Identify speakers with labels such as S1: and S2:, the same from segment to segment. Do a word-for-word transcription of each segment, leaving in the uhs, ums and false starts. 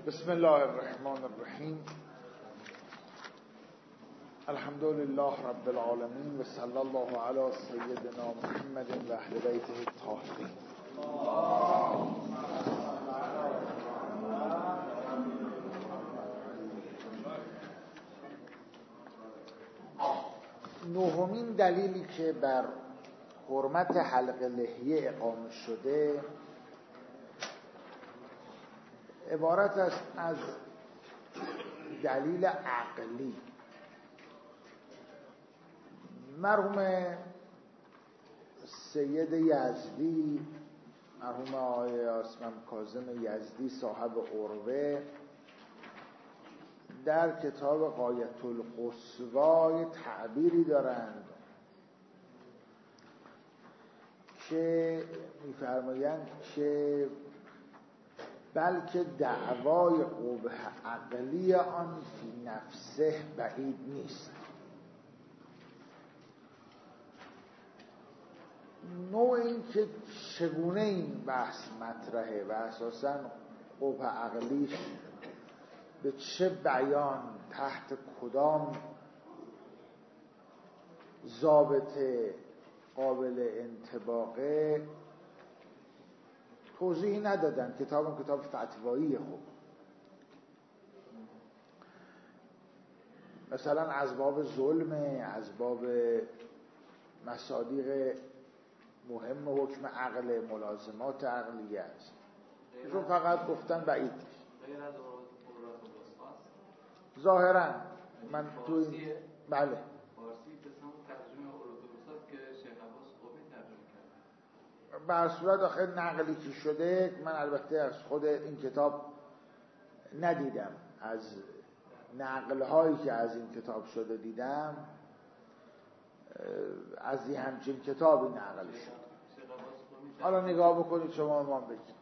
S1: بسم الله الرحمن الرحیم. الحمد لله رب العالمین و صلی الله علی سیدنا محمد و اهل بیته الطاهرین. نهمین دلیلی که بر حرمت حلق لحیه اقامه شده عبارت است از دلیل عقلی. مرحوم سید یزدی، مرحوم آقای اسمم کاظم یزدی صاحب عروه، در کتاب غایة القصوی تعبیری دارند که می‌فرمایند که بلکه دعوای قبح عقلی آن فی نفسه بعید نیست. نوع این که چگونه این بحث مطرحه و اساساً قبح عقلیش به چه بیان تحت کدام ضابطه قابل انطباقه توضیحی ندادن. کتاب کتاب فتوایی. خوب مثلا از باب ظلم، از باب مصادیق مهم حکم عقل، ملازمات عقلیه است. چون فقط گفتن بعید نیست. ظاهرا من تو این بله
S2: فارسی قسم ترجمه اورودوسات که شیخ عباس قمی ترجمه کرد.
S1: به هر صورت آخر نقلی که شده، من البته از خود این کتاب ندیدم، از نقل هایی که از این کتاب شده دیدم، از این همچین کتابی نقل شد. حالا نگاه بکنید شما ما بگید.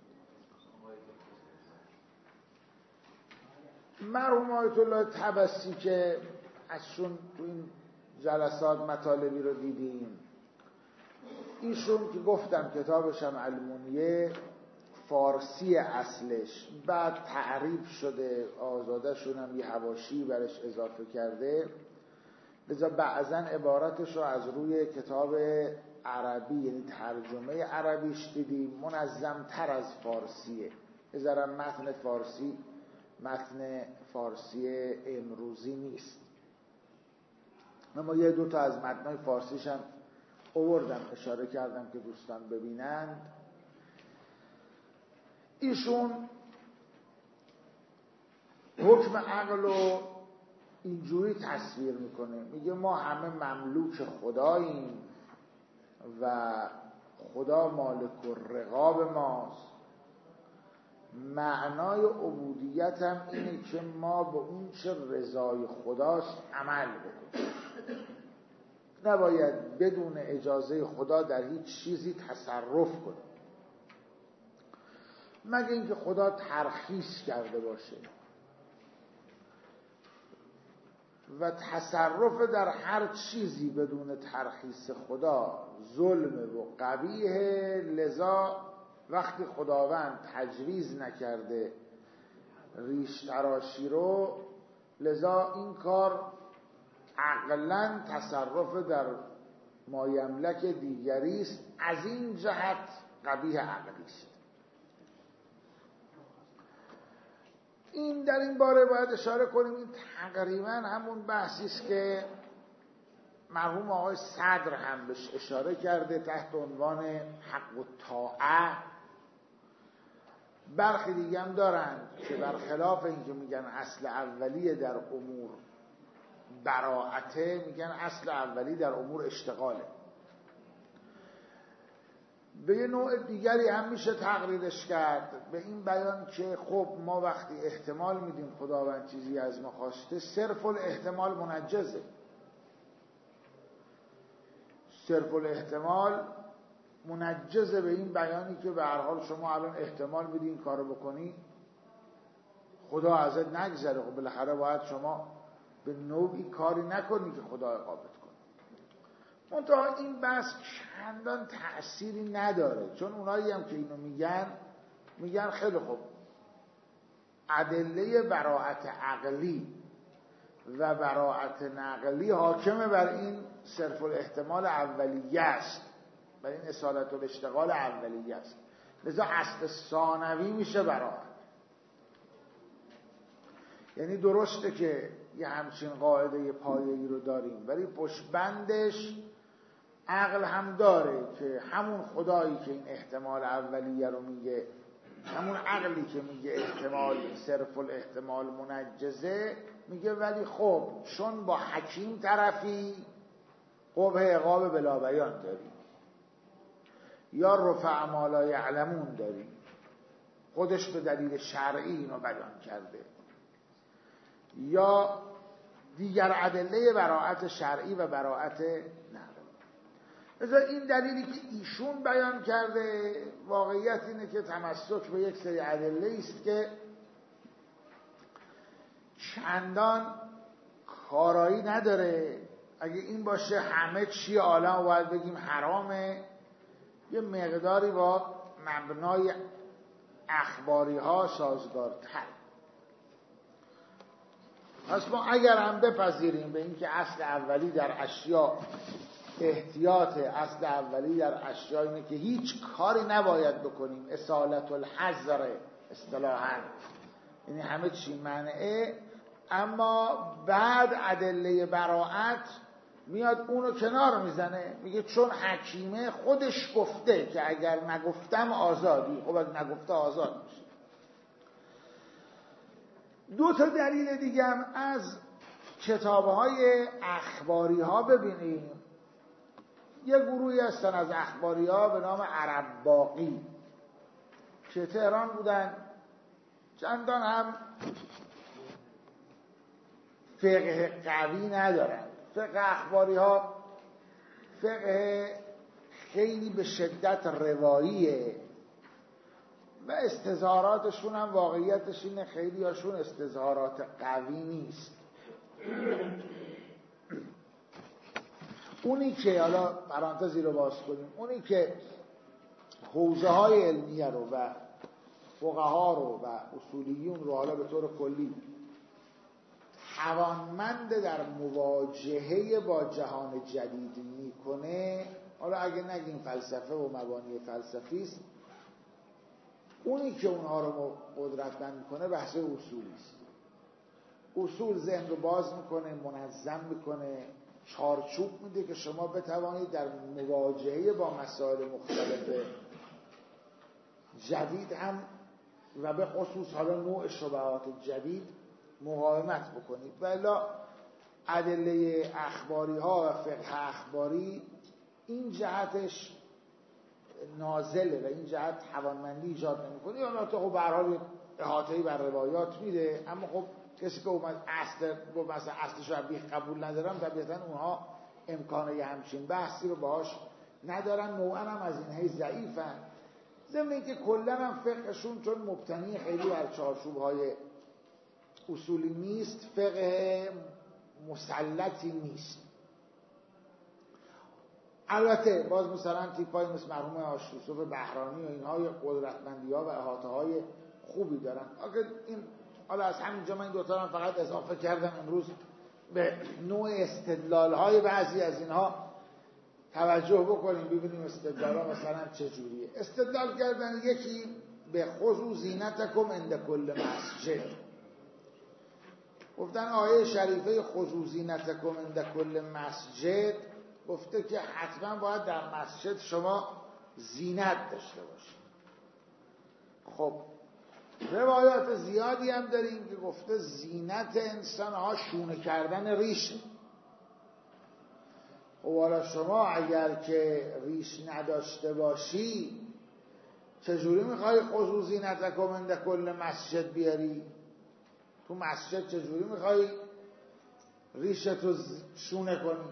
S1: مرحوم آیت الله طبسی که ازشون تو این جلسات مطالبی رو دیدیم، ایشون که گفتم کتابش هم المونیه فارسی اصلش، بعد تعریف شده، آزاده شون هم یه حواشی برش اضافه کرده، لذا بعضا عبارتش رو از روی کتاب عربی یعنی ترجمه عربیش دیدیم، منظم تر از فارسیه. بذارم متن فارسی متن فارسی امروزی نیست. اما یه دو تا از متنای فارسیش هم آوردم، اشاره کردم که دوستان ببینند. ایشون حکم عقل رو اینجوری تصویر میکنه، میگه ما همه مملوک خداییم و خدا مالک الرقاب ماست. معنای عبودیت هم اینه که ما به اون چه رضای خداست عمل بکنیم. نباید بدون اجازه خدا در هیچ چیزی تصرف کنیم، مگه اینکه خدا ترخیص کرده باشه. و تصرف در هر چیزی بدون ترخیص خدا ظلم و قبیحه. لذا وقتی خداوند تجویز نکرده ریش تراشی رو، لذا این کار عقلاً تصرف در مایملک دیگری است، از این جهت قبیح عقلی است. این در این باره باید اشاره کنیم این تقریباً همون بحثی است که مرحوم آقای صدر هم بهش اشاره کرده تحت عنوان حق و طاعه. برخی دیگه هم دارند که برخلاف این که میگن اصل اولیه در امور براعته، میگن اصل اولی در امور اشتغاله. به یه نوع دیگری هم میشه تقریرش کرد به این بیان که خب ما وقتی احتمال میدیم خداوند چیزی از ما خواسته، صرف الاحتمال منجزه. صرف الاحتمال منجزه به این بیانی که به هر حال شما الان احتمال میدی این کارو بکنی، خدا ازت نگذره. خب بالاخره باید شما به نوعی کاری نکنی که خدا عقابت کنه. منتها این بحث چندان تأثیری نداره، چون اونایی هم که اینو میگن میگن خیلی خوب ادله براءت عقلی و براءت نقلی حاکمه بر این صرف الاحتمال اولیه است، بر این اصالت الاشتغال اولیه است. لذا اصل ثانوی میشه براءت. یعنی درسته که یه همچین قاعده پایه‌ای رو داریم، ولی پشتبندش عقل هم داره که همون خدایی که این احتمال اولیه رو میگه، همون عقلی که میگه احتمال صرف الاحتمال منجزه، میگه ولی خب چون با حکیم طرفی قبح عقاب بلا بیان داری، یا رفع ما لا یعلمون داری، خودش به دلیل شرعی اینو بیان کرده، یا دیگر ادله براءت شرعی و براءت نقلی. مثلا این دلیلی که ایشون بیان کرده واقعیت اینه که تمسک به یک سری ادله است که چندان کارایی نداره. اگه این باشه همه چی عالم باید بگیم حرامه، یه مقداری با مبنای اخباری ها سازگارتر. پس ما اگر هم بپذیریم به اینکه اصل اولی در اشیاء احتیاط، اصل اولی در اشیاء اینه که هیچ کاری نباید بکنیم، اصالت الحذر اصطلاحاً، یعنی همه چی منعه، اما بعد ادله براءت میاد اونو کنار میزنه، میگه چون حکیمه خودش گفته که اگر نگفتم آزادی، خب اگر نگفته آزاد میشه. دو تا دلیل دیگه هم از کتاب‌های اخباری ها ببینیم. یه گروهی هستن از اخباری ها به نام عرب باقی که تهران بودن، چندان هم فقه قوی ندارن. فقه اخباری ها فقه خیلی به شدت رواییه و استظهاراتشون هم واقعیتش اینه خیلی هاشون استظهارات قوی نیست. اونی که حالا پرانتزی رو باز کنیم، اونی که حوزه های علمیه رو و فقها رو و اصولیون رو حالا به طور کلی توانمند در مواجهه با جهان جدید میکنه، حالا اگه نگیم فلسفه و مبانی فلسفی است، اونی که اونها رو قدرتمند میکنه بحث اصولی است. اصول ذهن رو باز میکنه، منظم میکنه، چارچوب میده که شما بتوانید در مواجهه با مسائل مختلف جدید هم و به خصوص حالا نوع شبهات جدید مقاومت بکنید. ولی ادله اخباری ها و فقه اخباری این جهتش نازله و این جهت توانمندی ایجاد نمیکنه. یا البته خب به هر حال احاطه‌ای بر روایات میده، اما خب کسی که اومد اصل گفت مثلا اصلش رو بیخ قبول ندارم، طبیعتا اونها امکانه همچین بحثی رو باهاش ندارن، نوعا هم از این حیث ضعیفن. ضمن اینکه کلا هم فقهشون چون مبتنی خیلی بر چارچوب‌های اصولی نیست، فقه مسلطی نیست. البته باز مثلا تیپایی مثل مرحوم آشوسوف بهرانی و اینها یا قدرتمندی‌ها و احاطه‌های خوبی دارن. اگر این حالا از همینجا من این دوتا هم فقط اضافه کردم امروز به نوع استدلال‌های بعضی از اینها توجه بکنیم، ببینیم استدلال‌ها مثلا چجوریه. استدلال کردن یکی به خذوا زینتکم عند کل مسجد، گفتن آیه شریفه خذوا زینتکم عند کل مسجد گفته که حتما باید در مسجد شما زینت داشته باشید. خب روایات زیادی هم داریم که گفته زینت انسان ها شونه کردن ریشه. خب حالا شما اگر که ریش نداشته باشی چجوری میخوای خذوا زینتکم عند کل مسجد بیاری؟ تو مسجد چجوری میخوای ریشتو شونه کنی؟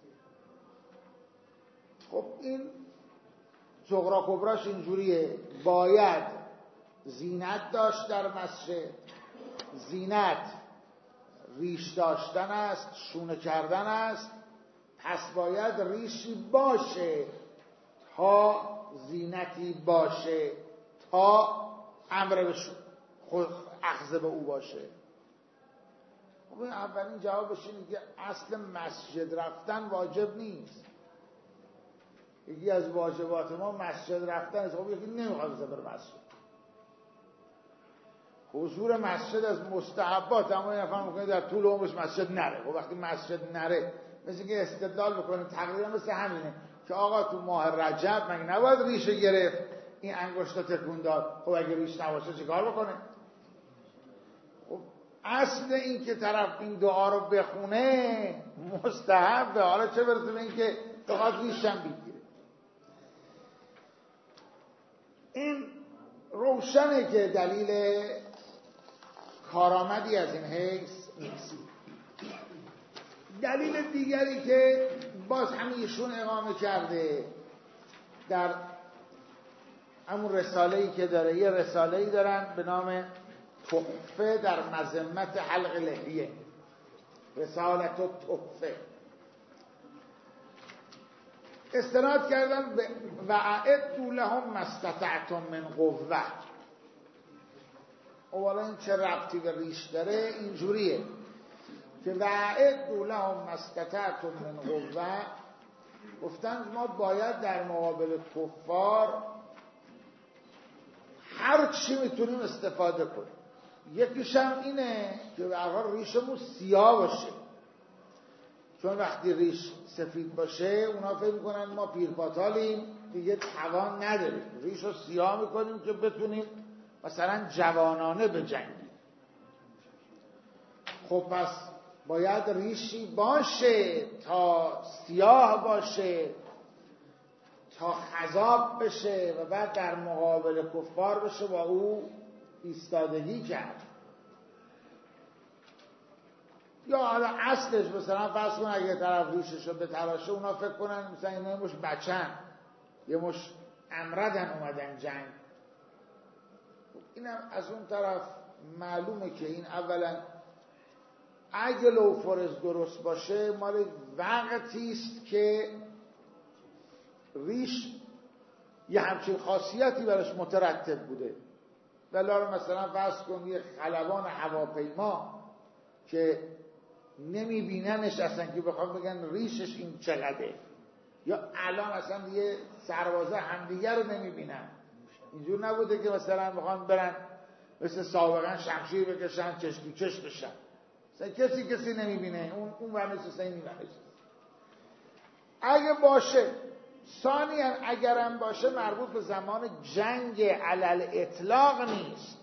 S1: خب این صغرا کبراش اینجوریه، باید زینت داشت در مسجد. زینت ریش داشتن است، شونه کردن است، پس باید ریشی باشه تا زینتی باشه تا امر به اخذ به او باشه؟ خب اولین جوابش اینه که اصل مسجد رفتن واجب نیست. یکی از واجبات ما مسجد رفتن است. خب یکی نمیخواد بره مسجد. حضور مسجد از مستحبات، اما این نفر میکنه در طول عمرش مسجد نره. خب وقتی مسجد نره مثل که استدلال بکنه تقریبا مثل همینه که آقا تو ماه رجب مگه نباید ریشه گرفت این انگشتا تکون داد؟ خب اگه ریش نباشه چیکار بکنه؟ خب اصل این که طرف این دعا رو بخونه مستحبه، حالا چه برسه به این که بخواد ریشم بگیره. این روشنه که دلیل کارآمدی از این حیث نیست. دلیل دیگری که باز همیشون اقامه کرده در همون رساله‌ای که داره، یه رساله‌ای دارن به نام تحفه در مذمت حلق لحیه، رسالت و تحفه، استناد کردن به وَأَعِدُّوا لَهُم مَّا اسْتَطَعْتُم مِّن قُوَّةٍ. اولا این چه ربطی به ریش داره؟ اینجوریه که وَأَعِدُّوا لَهُم مَّا اسْتَطَعْتُم مِّن قُوَّةٍ، گفتن ما باید در مقابل کفار هر چی میتونیم استفاده کنیم. یکیش هم اینه که به هر حال ریشمون سیاه باشه، چون وقتی ریش سفید باشه اونا فکر میکنن ما پیرپاتالیم دیگه توان نداریم، ریش رو سیاه میکنیم که بتونیم مثلا جوانانه بجنگیم. خب پس باید ریشی باشه تا سیاه باشه تا خضاب بشه و بعد در مقابل کفار بشه با او ایستادگی کرد. یا حالا اصلش مثلا فرض کن اگه طرف ریشش رو بتراشه اونا فکر کنن مثلا اینا یه مش بچن یه مش امردن اومدن جنگ. اینم از اون طرف معلومه که این اولا اگه لوفورز درست باشه مال وقتی است که ریش یه همچین خاصیتی براش مترتب بوده. ولی مثلا فرض کن یه خلبان هواپیما که نمیبیننش اصلا که بخوام بگن ریشش این چقدره، یا الان اصلا یه سربازه همدیگر رو نمیبینن، اینجور نبوده که مثلا بخوام برن مثل سابقا شمشیر بکشن چش تو چش بشن، مثلا کسی کسی نمیبینه، اون اون ور نشسته این ور نشسته. اگه باشه ثانیاً اگرم باشه مربوط به زمان جنگ علل اطلاق نیست.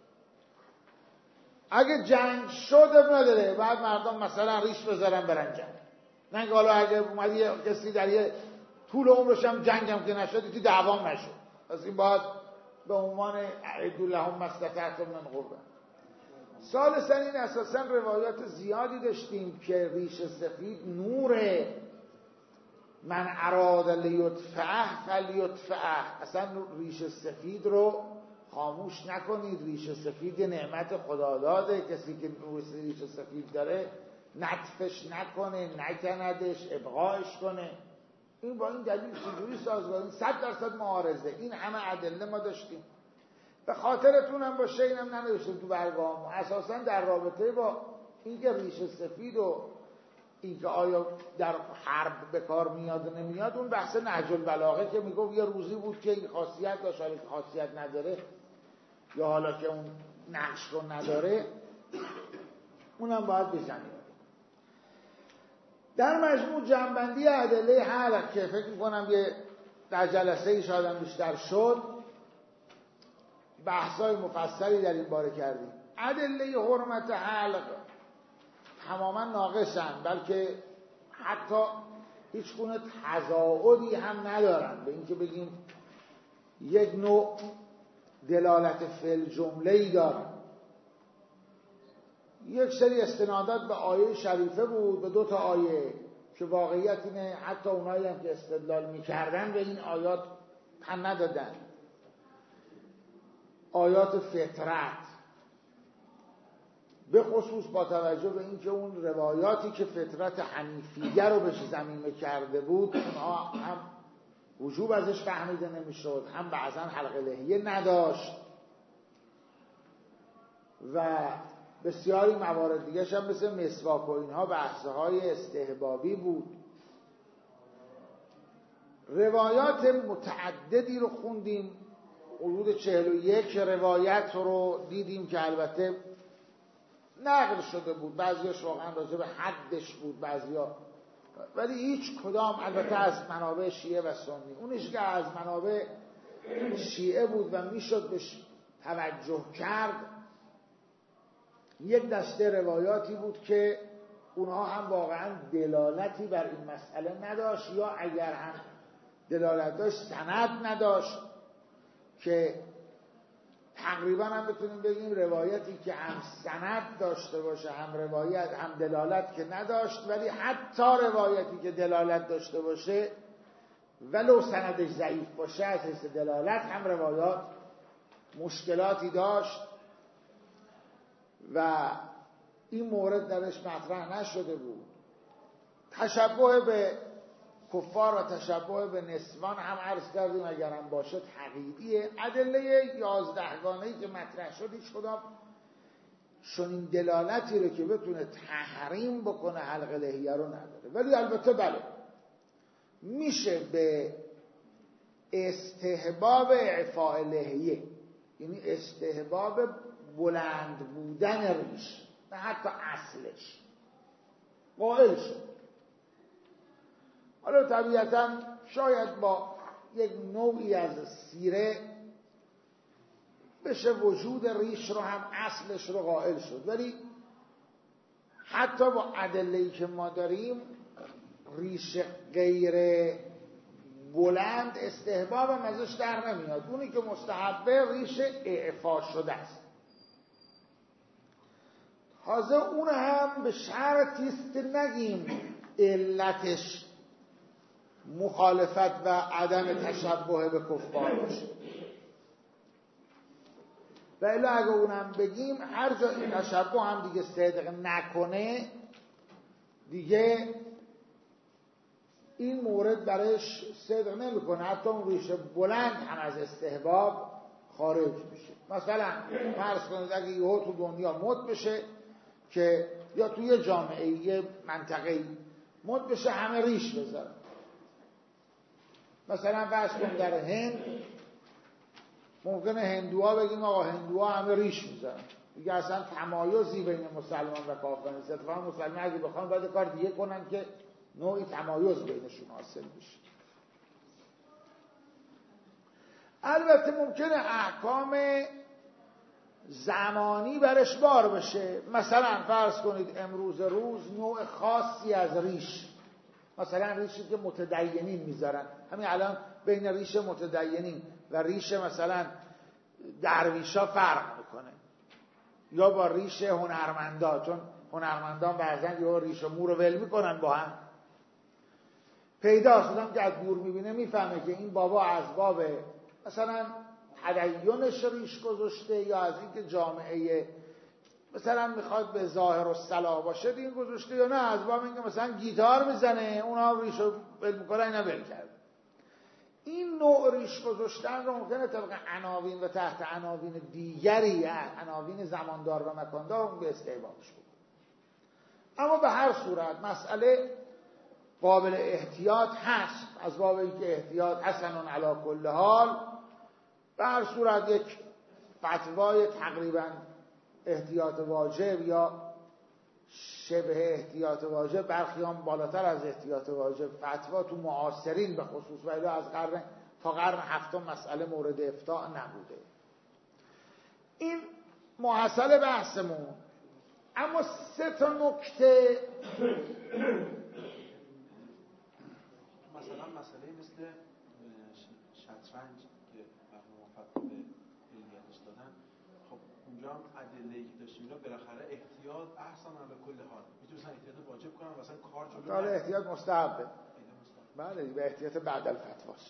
S1: اگه جنگ شده نداره بعد مردم مثلا ریش بذارن برن جنگ، نه که حالا اگه اومدی کسی در یه طول عمرش هم جنگ هم که نشد تی دعوام نشد، پس این باید به عنوان اعدوا لهم ما استطعتم من قوة. ثالثاً این اساساً روایات زیادی داشتیم که ریش سفید نوره، من اراد لیطفئه فلیطفئه، اصلا ریش سفید رو خاموش نکنید، ریش سفید نعمت خدا داده، کسی که ریش سفید داره نطفش نکنه، نکندش، ابقایش کنه. این با این دلیل چجوری سازگار؟ این صد درصد معارضه. این همه ادله ما داشتیم. به خاطرتون هم باشه اینم ننوشتیم تو برگام، اساسا در رابطه با اینکه ریش سفید و اینکه آیا در حرب به کار میاد و نمیاد، اون بحث نهج البلاغه که میگفت یه روزی بود که این خاصیت داشت حالا که خاصیت نداره یا حالا که اون نقش رو نداره اونم باید بزنیم. در مجموع جنبندی ادله حلق که فکر میکنم یه در جلسه ای شاید بیشتر شد، بحثای مفصلی در این باره کردیم. ادله حرمت حلق تماما ناقصن، بلکه حتی هیچ گونه تضاعفی هم ندارن به اینکه بگیم یک نوع دلالت فعل جمله‌ای دارن. یک سری استنادات به آیه شریفه بود، به دو تا آیه که واقعیت اینه حتی اونایی هم که استدلال میکردن به این آیات تن ندادن. آیات فطرت، به خصوص با توجه به اینکه اون روایاتی که فطرت حنیفیه رو بهش ضمیمه کرده بود اونها هم وجوب ازش فهمیده نمیشد، هم بعضا حلق لحیه نداشت. و بسیاری موارد دیگه هم مثل مسواک و اینها بحث‌های استحبابی بود. روایات متعددی رو خوندیم، حدود چهل و یک روایت رو دیدیم که البته نقل شده بود، بعضیش واقعا راجع به حدش بود بعضیا، ولی هیچ کدام البته از منابع شیعه و سنی. اونش که از منابع شیعه بود و میشد بهش توجه کرد، یک دسته روایاتی بود که اونها هم واقعا دلالتی بر این مسئله نداشت، یا اگر هم دلالت داشت سند نداشت، که تقریبا هم بتونیم بگیم روایتی که هم سند داشته باشه هم روایت هم دلالت که نداشت، ولی حتی روایتی که دلالت داشته باشه ولو سندش ضعیف باشه از حیث دلالت هم روایات مشکلاتی داشت و این مورد درش مطرح نشده بود. تشبه به کفار و تشبه به نسوان هم عرض کردیم اگرم باشه تقییدیه. ادله یازدهگانه‌ای که مطرح شد هیچ کدام چنین دلالتی رو که بتونه تحریم بکنه حلق لحیه رو نداره، ولی البته بله میشه به استحباب اعفاء لحیه، یعنی استحباب بلند بودن ریش نه حتی اصلش قائل شد. حالا طبیعتا شاید با یک نوعی از سیره بشه وجود ریش رو هم اصلش رو قائل شد، ولی حتی با ادله‌ای که ما داریم ریش غیر بلند استحباب هم ازش در نمیاد. اونی که مستحبه ریش اعفا شده است. تازه اون هم به شرطیست نگیم علتش مخالفت و عدم تشبه به کفار باشه، و الا اگه اونم بگیم هر جا این تشبه هم دیگه صدق نکنه دیگه این مورد برش صدق نمیکنه، حتی اون ریشه بلند هم از استحباب خارج میشه. مثلا فرض کنید اگه یهو تو دنیا مد بشه که یا توی جامعه یه منطقه مد بشه همه ریش بذارن، مثلا فرض کنید در هند ممکنه هندوها بگیم آقا هندوها همه ریش میذارن، دیگه اصلا تمایزی بین مسلمان و کافر نیست. اتفاقا مسلمان اگه بخوان باید کار دیگه کنن که نوعی تمایز بینشون حاصل بشه. البته ممکنه احکام زمانی برش بار بشه، مثلا فرض کنید امروز روز نوع خاصی از ریش، مثلا ریشی که متدینین میذارن، همین الان بین ریش متدینین و ریش مثلا درویشا فرق میکنه، یا با ریش هنرمندا، چون هنرمندان بعضن یا ریش و مو رو ول میکنن با هم، پیدا شدم که از دور میبینه میفهمه که این بابا از باب مثلا تدینش ریش گذاشته یا از اینکه جامعه مثلا میخواد به ظاهر و صلاح باشه این گذاشته، یا نه از باب اینکه مثلا گیتار میزنه اونا ریشو ول میکنه اینا ول کرده. این نوع ریش گذاشتن رو ممکنه طبق عناوین و تحت عناوین دیگری، عناوین زماندار و مکاندار اون به استحبابش بود. اما به هر صورت مسئله قابل احتیاط هست، از باب اینکه احتیاط حسن علی کل حال. به هر صورت یک فتوای تقریبا احتیاط واجب یا شبه احتیاط واجب، برخی هم بالاتر از احتیاط واجب، فتوا تو معاصرین به خصوص و الی از قرن تا قرن هفتم مسئله مورد افتاء نبوده. این محصل بحثمون. اما سه تا نکته
S3: مثلا مسئله مثل شطرنج که مرحوم فتوا به علمیتش دادن، خب اونجا هم ادله‌ای که داشتیم اینا بالاخره احتیاط احسن علی کل حال میتونن احتیاط واجب کنن، مثلا کار جلو
S1: آره احتیاط مستحبه، بله به احتیاط بعد الفتواست.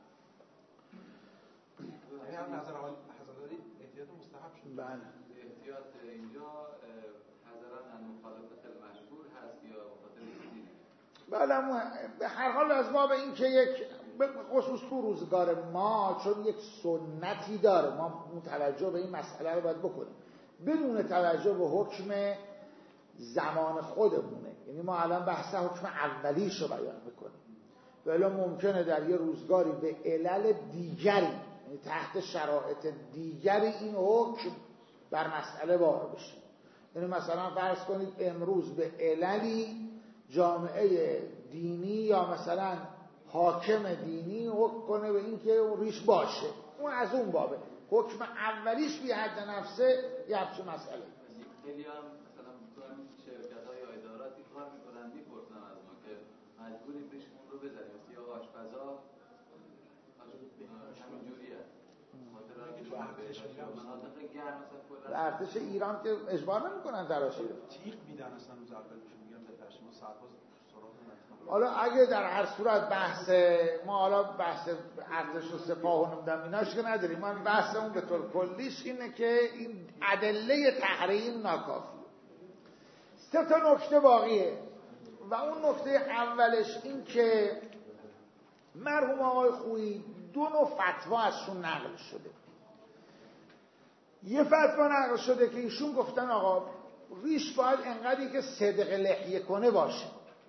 S3: یعنی هم نظر حضرت احتیاط مستحب شد.
S1: بله
S2: احتیاط اینجا حضرت ان مخالفت المشهور هست یا خاطر چیزی؟
S1: بله به هر حال از باب این که یک خصوص تو روزگار ما چون یک سنتی داره ما توجه به این مسئله رو باید بکنیم. بدون توجه به حکم زمان خودمونه. یعنی ما الان بحث حکم اولیش رو بیان میکنیم، ولی ممکنه در یه روزگاری به علل دیگری، یعنی تحت شرایط دیگری این حکم بر مسئله وارد بشه. یعنی مثلا فرض کنید امروز به عللی جامعه دینی یا مثلا حاکم دینی حکم کنه به این که اون ریش باشه، اون از اون بابه. حکم اولیش بی حد نفسه یه همچون مسئله.
S2: خیلی هم مثلا میتونن شرکت های اداراتی کار میکنن میپرسن از ما که مجبوریم ریشمون رو بزنیم، مثل یا آشپزا همین جوریه.
S1: ارتش ایران که اجبار نمیکنن تراشی رو
S3: تیغ میدن اصلا روز اول بهشون میگن بتراشی، ما سرباز سراغ نداریم.
S1: حالا اگه در هر صورت بحث ما حالا بحث ارتش و سپاه و نمیدونم ایناش که نداریم، من بحثمون به طور کلیش اینه که این ادله تحریم ناکافیه. سه تا نکته باقیه و اون نکته اولش این که مرحوم آقای خویی دو نوع فتوا ازشون نقل شده. یه فتوا نقل شده که ایشون گفتن آقا ریش باید انقدری که صدق لحیه کنه باشه.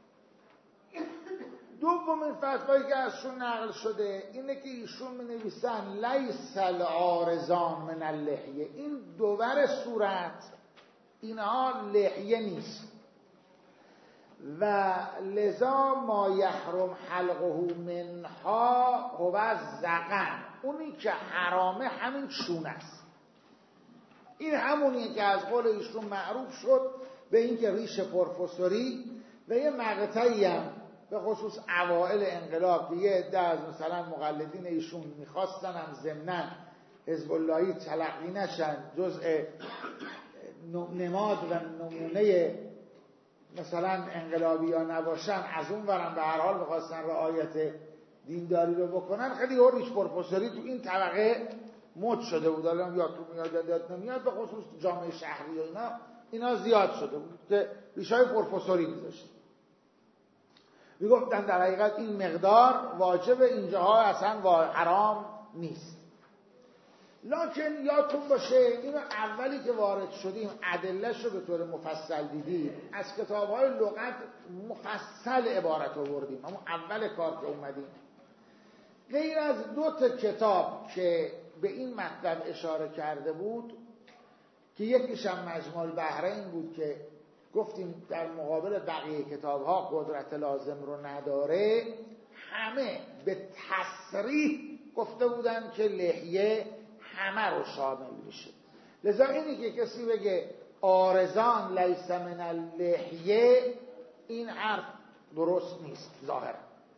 S1: دومین فتوایی که ازشون نقل شده اینه که ایشون می نویسن لیس العارضان من اللحیه، این دوور صورت اینها لحیه نیست و لذا ما یحرم حلقه منها هو زغن، اونی که حرامه همین چون است. این همونیه که از قول ایشون معروف شد به این که ریش پروفسوری و یه مقطعی هم به خصوص اوائل انقلاب که یه عده از مثلا مقلدین ایشون میخواستن هم ضمناً حزب اللهی تلقی نشن، جزء نماد و نمونه مثلا انقلابی ها نباشن، از اون ورم به هر حال میخواستن رعایت دینداری رو بکنن، خیلی ها ریش پروفسوری تو این طبقه مد شده بود. الان یا تو میاد یاد نمیاد، به خصوص جامعه شهری و اینا اینا زیاد شده بود که ریشای پروفسوری میذاشت. میگفتن در حقیقت این مقدار واجب اینجاها اصلا حرام نیست. لکن یادتون باشه اینو اولی که وارد شدیم ادله‌شو به طور مفصل دیدیم، از کتاب‌های لغت مفصل عبارت آوردیم. اما اول کار که اومدیم غیر از دو تا کتاب که به این مطلب اشاره کرده بود که یکیش هم مجموع البحرین بود که گفتیم در مقابل بقیه کتاب‌ها قدرت لازم رو نداره، همه به تصریح گفته بودن که لحیه همه رو شامل میشه. لذا اینی که کسی بگه عارضان لیس من اللحیه، این حرف درست نیست ظاهرا.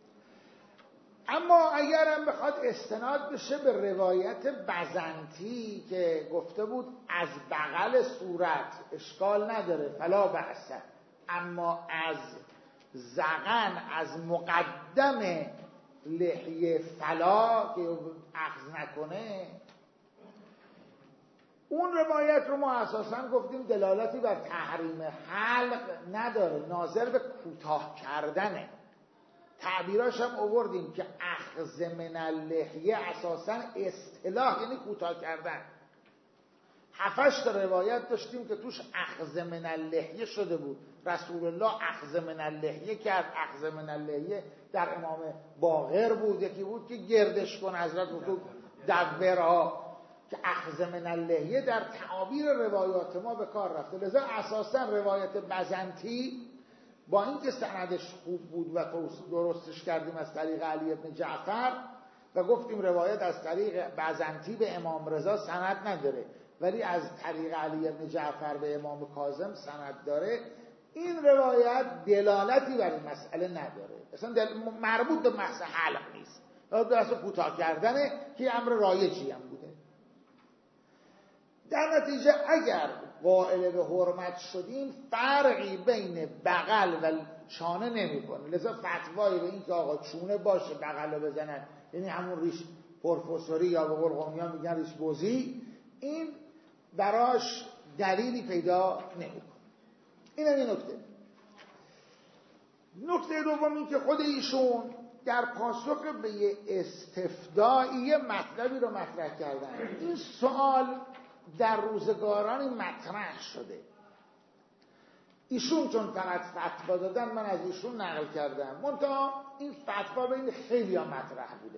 S1: اما اگرم بخواد استناد بشه به روایت بزنطی که گفته بود از بغل صورت اشکال نداره فلا بأسه، اما از زغن از مقدم لحیه فلا که اخذ نکنه، اون روایت رو ما اساساً گفتیم دلالتی بر تحریم حلق نداره، ناظر به کوتاه کردنه. تعبیراش هم آوردیم که اخذ من اللحیه اساساً اصطلاح یعنی کوتاه کردن. هفتش تا روایت داشتیم که توش اخذ من اللحیه شده بود. رسول الله اخذ من اللحیه کرد. اخذ من اللحیه در امام باقر بود، یکی بود که گردش کن حضرت گفت دورها، که اخذ من اللحیه در تعابیر روایات ما به کار رفته. لذا اساساً روایت بزنطی با اینکه سندش خوب بود و درستش کردیم از طریق علی بن جعفر و گفتیم روایت از طریق بزنطی به امام رضا سند نداره، ولی از طریق علی بن جعفر به امام کاظم سند داره، این روایت دلالتی بر این مسئله نداره، اصلا مربوط به بحث حلق نیست، بحث کوتاه کردنه که امر رایجی هم بوده. در نتیجه اگر قائل به حرمت شدیم فرقی بین بغل و چانه نمی کنه. لذا فتوایی به این که آقا چونه باشه بغل رو بزنن، یعنی همون ریش پروفسوری یا به قول قومیان میگن ریش بزی، این براش دلیلی پیدا نمی کنه. این هم این نکته. نکته دوم این که خود ایشون در پاسخ به یه استفدایی مطلبی رو مطرح کردن. این سوال در روزگارانی مطرح شده. ایشون چون فقط فتوا دادن من از ایشون نقل کردم، منتها این فتوا بین خیلی ها مطرح بوده.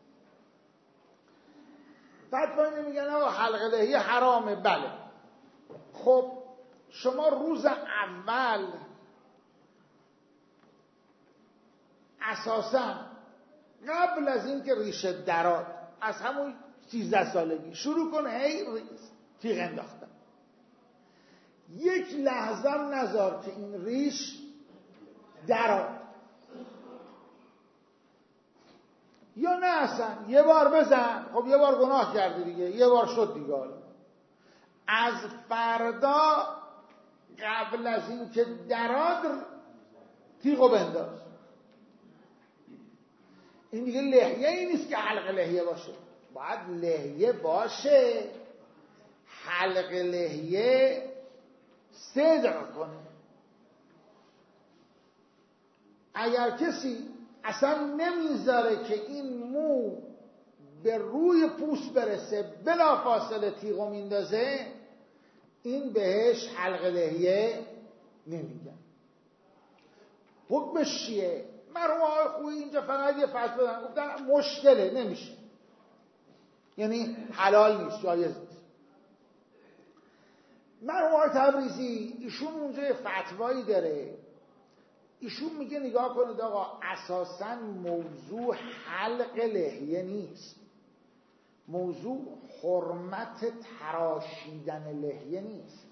S1: فتوا اینه میگن آقا حلق لحیه حرامه. بله، خب شما روز اول اساسا قبل از این که ریشه دراد از همون سیزده سالگی شروع کن هی تیغ انداختن، یک لحظه نذار که این ریش دراد، یا نه اصلا یه بار بزن، خب یه بار گناه کردی دیگه، یه بار شد دیگه. از فردا قبل از این که دراد تیغو بنداز. این دیگه لحیه ای نیست که حلق لحیه باشه، باید لحیه باشه، حلق لحیه صدق کنه. اگر کسی اصلا نمیذاره که این مو به روی پوست برسه بلا فاصله تیغو میندازه، این بهش حلق لحیه نمیگن. حکمش چیه؟ مرحوم آقای خویی اینجا فقط یه فتوا دادن، گفتن مشکله، نمیشه، یعنی حلال نیست، جایز نیست. مرحوم آقای تبریزی ایشون اونجا یه فتوایی داره، ایشون میگه نگاه کنید آقا، اساساً موضوع حلق لحیه نیست، موضوع حرمت تراشیدن لحیه نیست،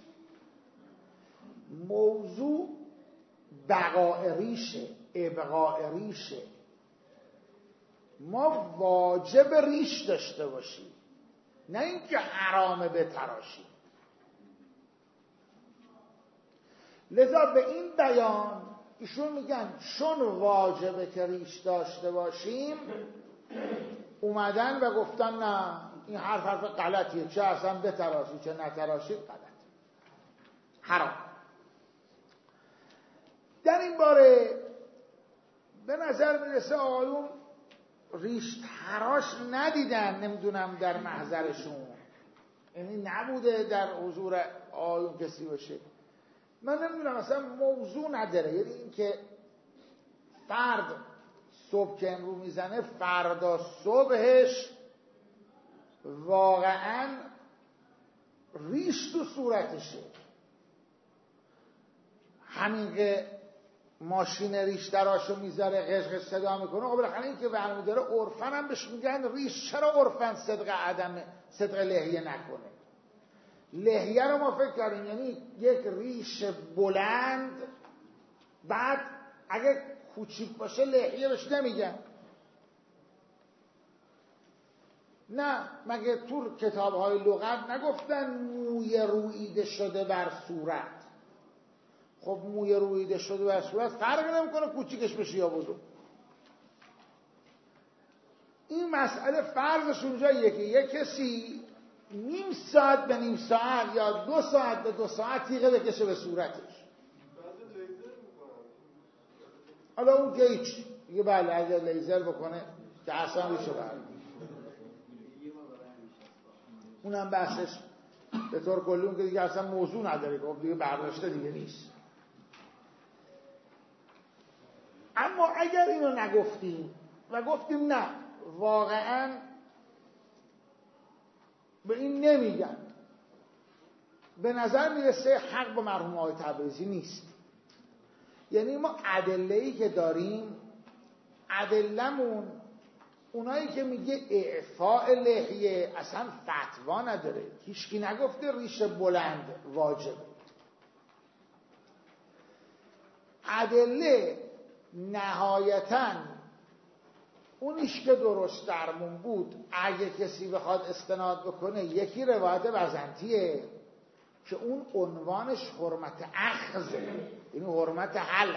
S1: موضوع بقاء ریشه، ابقاء ریشه. ما واجب ریش داشته باشیم، نه اینکه حرامه بتراشیم. لذا به این بیان ایشون میگن چون واجبه که ریش داشته باشیم، اومدن و گفتن نه، این حرف حرف غلطیه، چه اصلا بتراشی چه نتراشی غلط، حرام. در این باره به نظر میرسه آقایون ریش تراش ندیدن، نمیدونم در محضرشون، یعنی نبوده در حضور آقایون کسی باشه، من نمیدونم، اصلا موضوع نداره. یعنی این که فرد صبح که امرو میزنه فردا صبحش واقعا ریش تو صورتشه، همین که ماشین ریش دراشو میذاره قشقش صدا میکنه، خب بالاخره این که برمی داره عرفن هم بهش میگن ریش. چرا عرفن صدق عدم صدق لحیه نکنه؟ لحیه رو ما فکر کردیم یعنی یک ریش بلند، بعد اگه کوچیک باشه لحیه بهش نمیگن. نه، مگه تو کتاب‌های لغت نگفتن موی روییده شده بر صورت؟ خب موی روییده شده بر صورت فرق نمیکنه کوچیکش بشه یا بزرگ. این مسئله فرضش اونجا یکی، یک کسی نیم ساعت به نیم ساعت یا دو ساعت به دو ساعت تیغه بکشه به صورتش. حالا اون که هیچ دیگه، بله اگر لیزر بکنه که اصلا ریشه برد، اونم بحثش به طور کلی اون که دیگه اصلا موضوع نداره، خب دیگه برداشته دیگه نیست. اما اگر اینو نگفتیم و گفتیم نه واقعا به این نمیگن، به نظر میرسه حق با مرحوم آقای تبریزی نیست. یعنی ما ادله‌ای که داریم، ادله‌مون اونایی که میگه اعفاء لحیه اصلا فتوا نداره، هیچکی نگفته ریش بلند واجبه. ادله نهایتاً اونیش که درست درمون بود اگه کسی بخواد استناد بکنه، یکی روایت بزنطیه که اون عنوانش حرمت اخذه، یعنی حرمت حلق.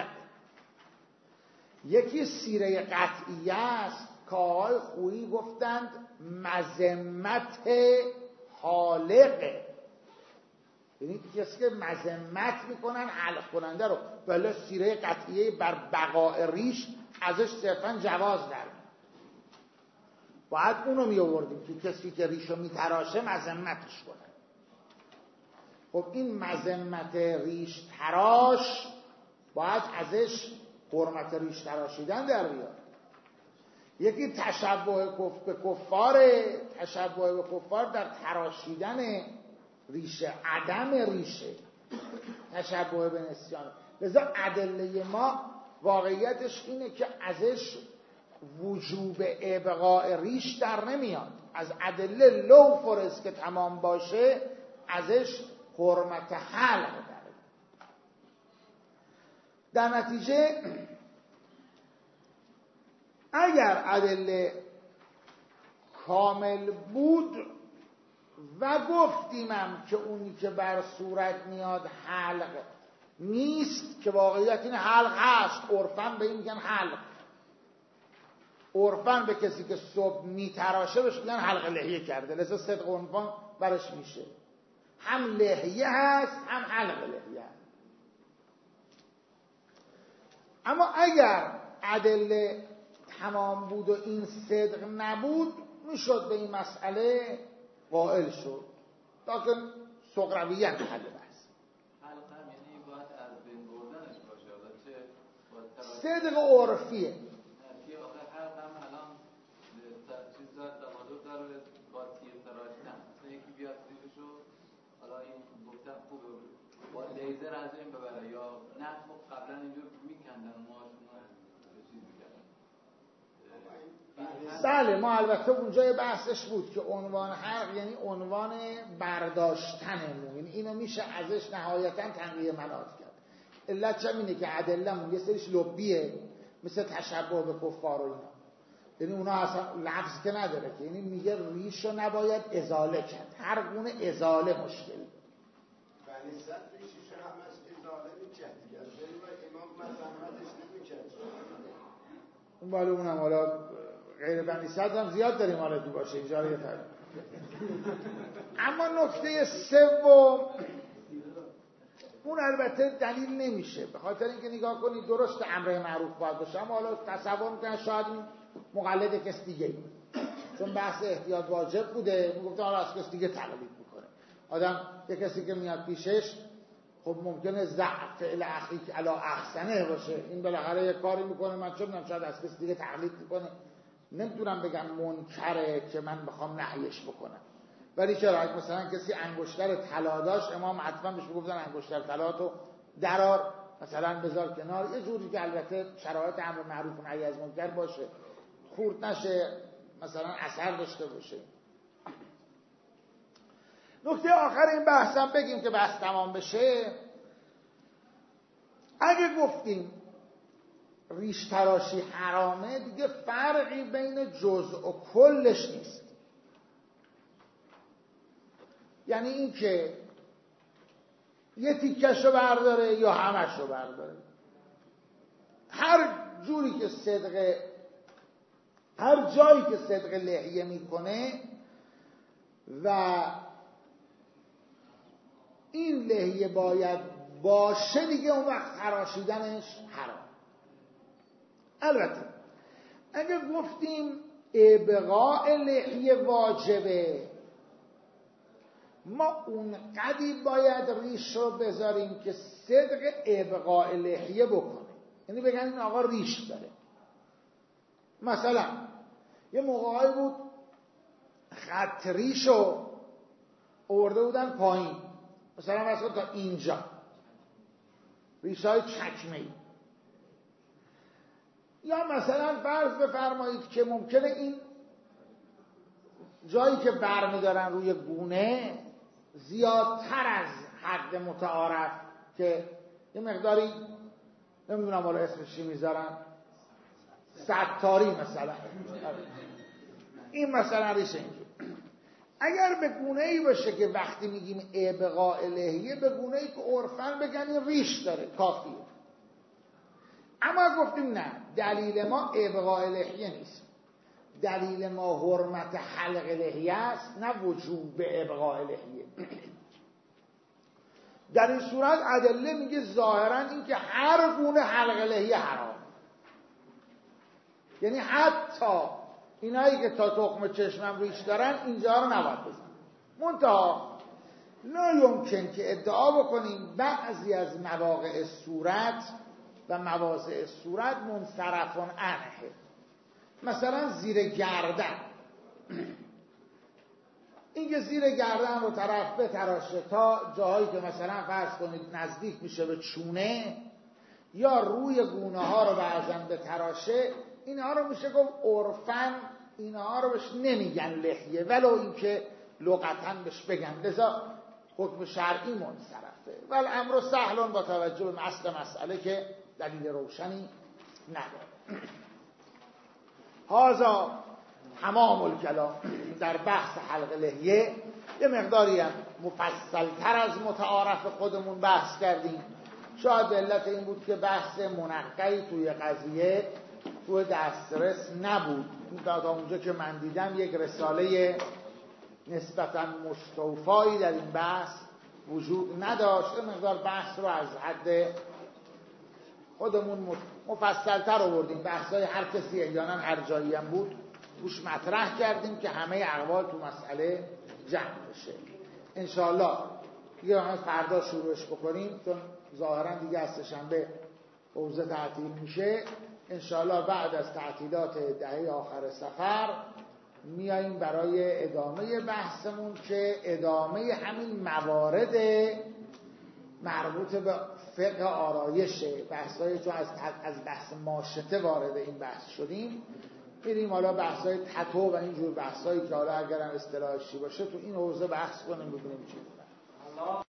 S1: یکی سیره قطعیه است که آقای خویی گفتند مذمت حالقه، یعنی کسی که مذمت میکنن حلق کننده رو، بله سیره قطعیه بر بقاء ریش ازش صرفا جواز در میاد. باید اونو می آوردیم که کسی که ریشو میتراشه مذمتش کنه. خب این مذمت ریش تراش باید ازش حرمت ریش تراشیدن در بیاد. یکی تشبه به کفار، تشبه به کفار در تراشیدن ریشه، عدم ریشه، تشبه به نسیان. لذا ادله ما واقعیتش اینه که ازش وجوب ابقاء ریش در نمیاد. از ادله لو فرض که تمام باشه ازش حرمت حلق در. در نتیجه اگر ادله کامل بود و گفتیمم که اونی که بر صورت میاد حلق نیست، که واقعیت این حلق هست، عرفاً به این میگن حلق، عرفاً به کسی که صبح میتراشه بهش میگن حلق لحیه کرده، لذا صدق عنوان برش میشه، هم لحیه هست هم حلق لحیه هست. اما اگر ادله تمام بود و این صدق نبود میشد به این مسئله قائل شد، لیکن سقراویت حل بحث.
S2: حلق هم یعنی باید از بین بردنش باشه، حالا چه
S1: صدق عرفیه
S2: که آخه حلق هم الان چیز داره، تقادر داره با تیر تراشیدن، مثلا یکی بیاد زیرشو حالا این گفتن خوبه با لیزر از این ببره یا نه، خب قبلا اینجور میکندن موهاشون رو چیز میکردن.
S1: بله ما البته اونجای بحثش بود که عنوان حلق یعنی عنوان برداشتن مو، یعنی اینو میشه ازش نهایتا تنقیه منات کرد. علت چم اینه که ادله‌مون یه سریش لبیه، مثل تشبه به کفار و اینا، یعنی اونا اصلا لفظ که نداره که، یعنی میگه ریشو نباید ازاله کرد، هر گونه ازاله مشکل.
S4: بنی صد ریشش هم از ازاله میکرد دیگه، امام مذمتش نمیکرد.
S1: اون بالا اونم حالا غیر بنی صد هم زیاد داریم حالا تو باشه اینجا رو یه فرق. اما نکته سوم اون البته دلیل نمیشه، به خاطر اینکه نگاه کنید درست امر معروف باید باشه، اما حالا تصور میکنن شاید این مقلد کس دیگه، چون بحث احتیاط واجب بوده میگفتن حالا از کس دیگه تقلید میکنه. آدم یه کسی که میاد پیشش خب ممکنه ضعف فعل اخیک علی احسنه باشه، این بالاخره یه کاری میکنه، من چه میدونم شاید از کسی دیگه تقلید میکنه، نمیتونم بگم منکره که من بخوام نهیش بکنم. ولی چرا اگه مثلا کسی انگشتر طلا داشت، امام حتما بهش میگفتن انگشتر طلاتو درار مثلا بذار کنار، یه جوری که البته شرایط امر معروف و نهی از منکر باشه، خورد نشه، مثلا اثر داشته باشه. نکته آخر این بحثم بگیم که بحث تمام بشه، اگه گفتیم ریش تراشی حرامه دیگه فرقی بین جزء و کلش نیست. یعنی این که یه تیکشو برداره یا همشو برداره، هر جوری که صدق، هر جایی که صدق لحیه میکنه و این لحیه باید باشه دیگه اون وقت تراشیدنش حرام. البته اگه گفتیم ابقاء لحیه واجبه، ما اون قدی باید ریش رو بذاریم که صدق ابقاء لحیه بکنه، یعنی بگن این آقا ریش داره. مثلا یه موقعی بود خط ریشو آورده بودن پایین، مثلا مثلا تا اینجا ریشای چکمه‌ای، یا مثلا فرض بفرمایید که ممکنه این جایی که برمیدارن روی گونه زیادتر از حد متعارف که یه مقداری نمیدونم حالا اسمش چی میذارن، ستاری مثلا، این مثلا ریشه اینجور. اگر به گونه ای باشه که وقتی میگیم ابقاء لحیه به گونه ای که عرفاً بگن این ریش داره کافیه، اما گفتیم نه، دلیل ما ابقاء لحیه نیست، دلیل ما حرمت حلق لحیه است، نه وجوب ابقاء لحیه. در این صورت ادله میگه ظاهرا این که هر گونه حلق لحیه حرام، یعنی حتی اینایی که تا تخم چشمم ریش دارن اینجا رو نباید بزن. منتها نایمکن که ادعا بکنیم بعضی از مواقع صورت و مواضع صورت منصرفون عنه. مثلا زیر گردن، اینکه زیر گردن رو طرف بتراشه تا جاهایی که مثلا فرض کنید نزدیک میشه به چونه، یا روی گونه ها رو بعضن بتراشه، اینها رو میشه گفت عرفاً اینها رو بهش نمیگن لحیه، ولو اینکه لغتاً بهش بگن، لذا حکم شرعی منصرفه. ولی امر سهل با توجه به اصل مسئله که دلیل روشنی نداره. هذا تمام الکلام در بحث حلق لحیه. یه مقداری هم مفصلتر از متعارف خودمون بحث کردیم، شاید به علت این بود که بحث منقعی توی قضیه توی دسترس نبود. تا اونجا که من دیدم یک رساله نسبتاً مستوفایی در این بحث وجود نداشت. مقدار بحث رو از حد خودمون مفصلتر آوردیم، بحثای هر کسی احیانا هر جایی هم بود روش مطرح کردیم که همه اقوال تو مسئله جمع بشه. انشاءالله دیگه همه فردا شروعش بکنیم، چون ظاهرا دیگه از سه‌شنبه حوزه تعطیل میشه. انشاءالله بعد از تعطیلات دهه آخر سفر میاییم برای ادامه بحثمون که ادامه همین موارد مربوط به فقه آرایشه. بحثایی چون از از بحث ماشطه وارد این بحث شدیم، میریم حالا بحثای تتو و اینجور بحثایی که حالا اگرم اصطلاحی باشه تو این حوزه بحث کنیم، ببینیم چی